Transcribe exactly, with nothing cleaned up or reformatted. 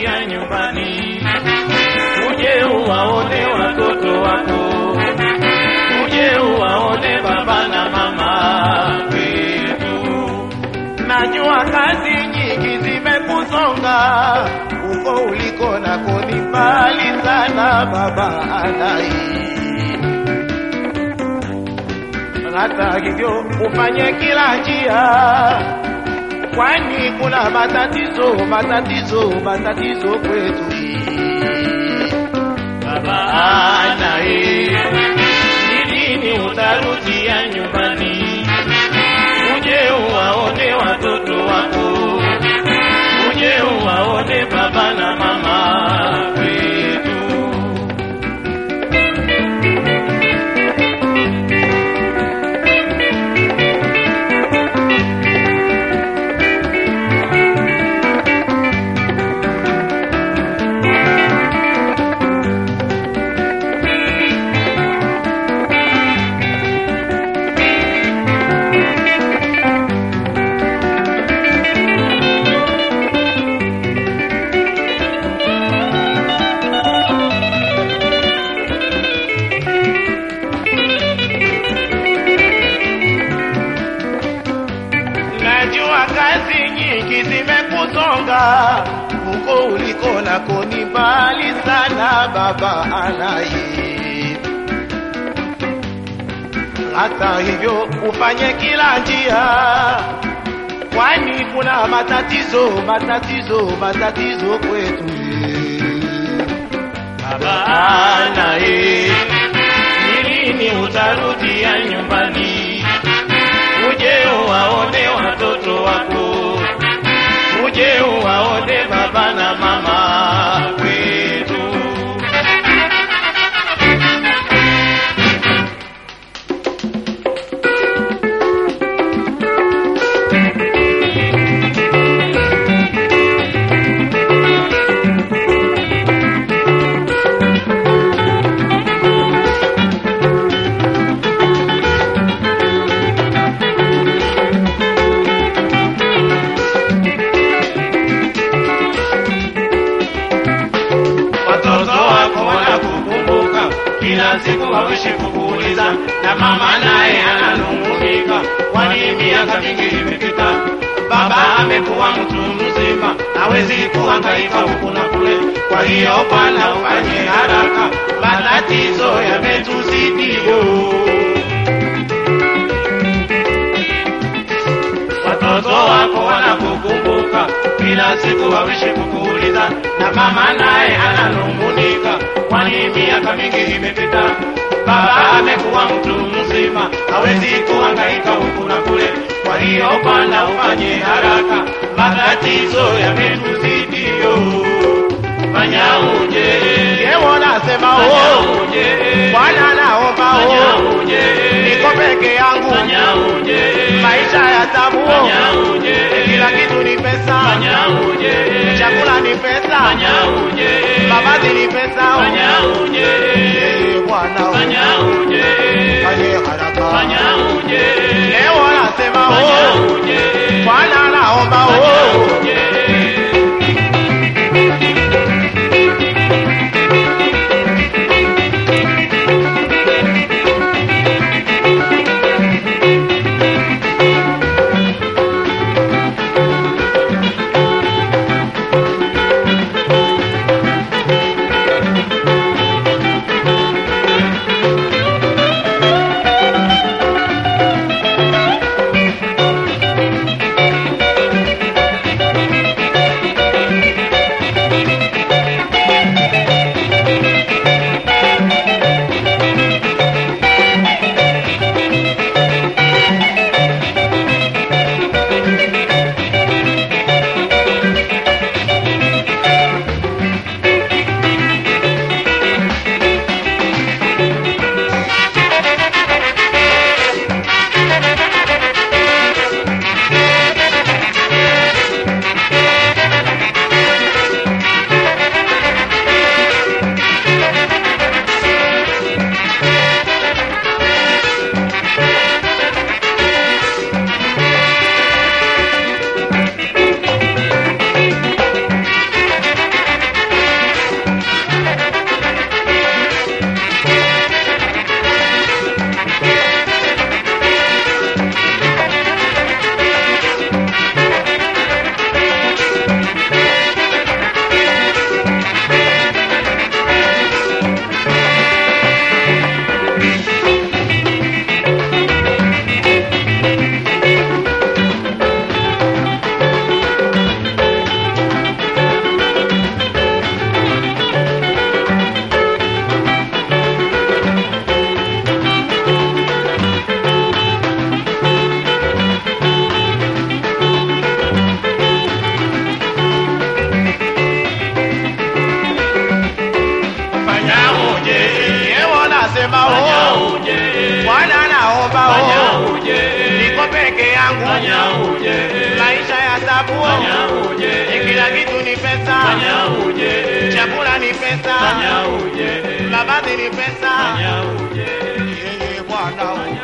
ya nyumbani, uje uwaone watoto wako, uje uwaone baba na mama wetu. Najua kazi nyingi zimekusonga, uko uliko nako ni mbali sana baba Alai. Hata hivyo ufanye kila njia, kwani kuna matatizo, matatizo, matatizo kwetu. Baba Alai, ni lini utarudia nyumbani? Uje uwaone watoto wako, uje uwaone baba na mama wetu. Kazi nyingi zimekusonga, uko uliko nako ni mbali sana baba Alai. Hata hivyo ufanye kila njia, kwani kuna matatizo, matatizo, matatizo kwetu. Baba Alai, ni lini utarudia nyumbani? Uje uwaone watoto wako, uje uwaone baba na mama wetu. Kila siku hawishi kukuuliza, na mama naye ananung'unika, kwani miaka mingi imepita. Baba amekuwa mtu mzima, hawezi kuhangaika huku na kule. Kwa hiyo bwana ufanye haraka, matatizo yametuzidi. Watoto wako wanakukumbuka, kila siku hawishi kukuuliza, na mama naye ananung'unika, kwani miaka mingi imepita. Baba amekuwa mtu mzima, hawezi kuhangaika huku na kule. Kwa hiyo bwana ufanye haraka, matatizo yametuzidi. Fanya uje, yewo nasema oh, bwana naomba oh, niko peke yangu, maisha ya tabu, kila kitu ni pesa, chakula ni pesa, mavazi ni pesa. Bwana fanye haraka, yewo nasema oh, bwana naomba oh. yangu, fanya uje. Maisha ya sabu, fanya uje. Kila kitu ni pesa, fanya uje. Chakula ni pesa, fanya uje. Mavazi ni pesa, fanya uje. Yeye Bwana